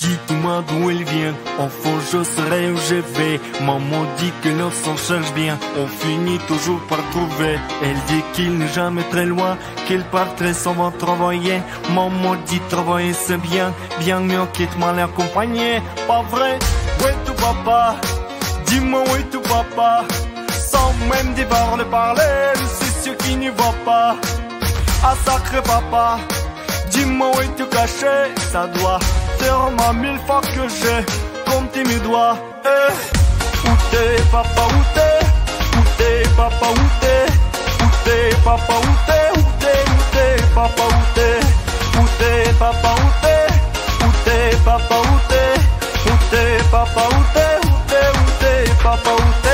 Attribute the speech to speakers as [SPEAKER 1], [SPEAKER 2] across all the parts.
[SPEAKER 1] dis-moi d'où il vient. Enfant, je serai où je vais. Maman dit que l'on s'en cherche bien. On finit toujours par trouver. Elle dit qu'il n'est jamais très loin, qu'il partirait sans va travailler. Maman dit travailler c'est bien, bien mieux qu'être mal accompagné. Pas vrai? Où est tout papa? Dis-moi où est tout papa? Sans même devoir le parler, c'est ce qui n'y va pas. Ah sacré papa, dis-moi où es-tu caché? Ça doit faire ma 1000 fois que j'ai compté mes doigts. Où t'es papa, où t'es? Où t'es papa, où t'es? Où t'es papa, où t'es? Où t'es papa, où t'es? Où t'es papa, où t'es? Où t'es papa, où t'es? Où t'es papa, où t'es? Où t'es papa, où t'es?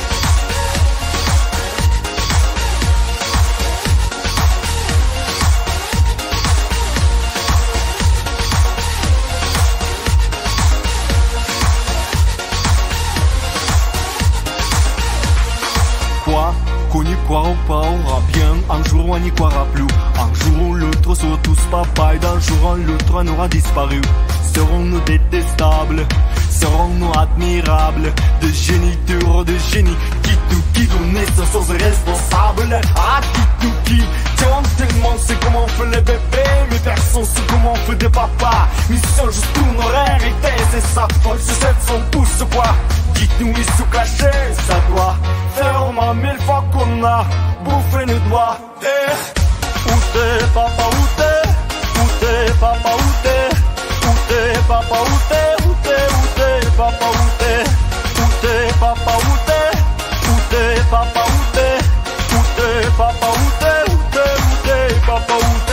[SPEAKER 1] Qu'on y croira ou pas, on aura bien. Un jour on n'y croira plus. Un jour ou l'autre sera tous papa. Et d'un jour à l'autre on aura disparu. Serons-nous détestables? Serons-nous admirables? De génie, de génie. Qui donne naissance aux responsables? Ah, qui tiens tellement c'est comment on fait les bébés. Mais personne sait comment on fait des papas. Mission juste pour nos hériter. C'est ça, folle, c'est cette son pouce quoi. Dites-nous ils sont cachés, ça doit faire ma 1000 fois qu'on a bouffé nos doigts. Où t'es papa, où t'es? Où t'es papa, où t'es? Où t'es papa, où t'es? Où t'es papa, où t'es? Où t'es papa, où t'es? Où t'es papa, où t'es? Où t'es papa, où t'es? Où t'es papa, où t'es?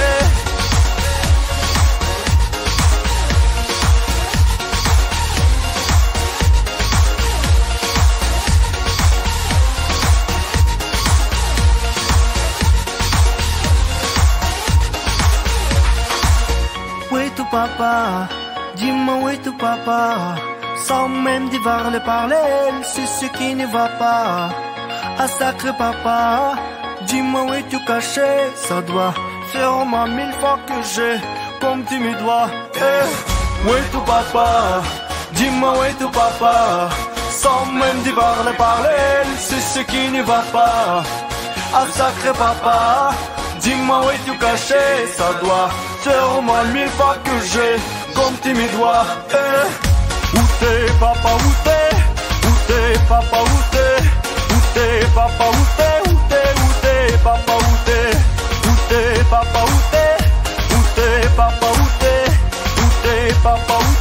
[SPEAKER 1] Où est tout papa? Dis-moi où est tout papa? Sans même devoir le parler, c'est ce qui ne va pas. Ah sacré papa, dis-moi où es-tu caché? Ça doit faire ma 1000 fois que j'ai compté mes doigts. Où est tout papa? Dis-moi où est tout papa? Sans même devoir le parler, c'est ce qui ne va pas. Ah sacré papa, dis-moi où es-tu caché? Ça doit faire ma 1000 fois que j'ai compté mes doigts. Où t'es papa, où t'es? Où t'es papa, où t'es? Où t'es papa, où t'es? Où t'es papa, où t'es? Où t'es papa, où t'es? Où t'es papa, où t'es? Où t'es papa, où t'es?